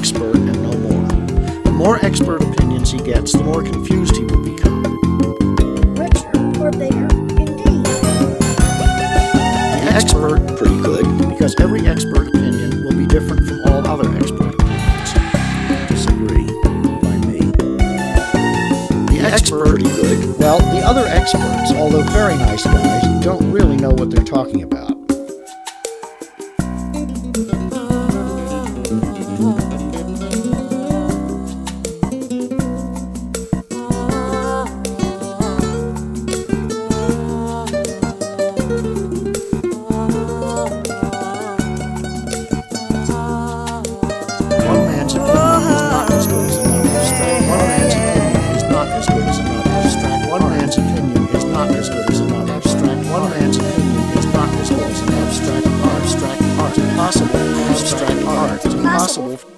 expert and no more. The more expert opinions he gets, the more confused he will become. Richer or bigger, indeed. The expert, pretty good, because every expert opinion will be different from all other expert opinions. Disagree, by me. The expert, pretty good. Well, the other experts, although very nice guys, don't really know what they're talking about. One man's opinion is not as good as another's. One man's opinion is not as good as another's. One man's opinion is not as good as another's. One man's opinion is not as good as another's. Abstract art. Impossible. Abstract art. Impossible.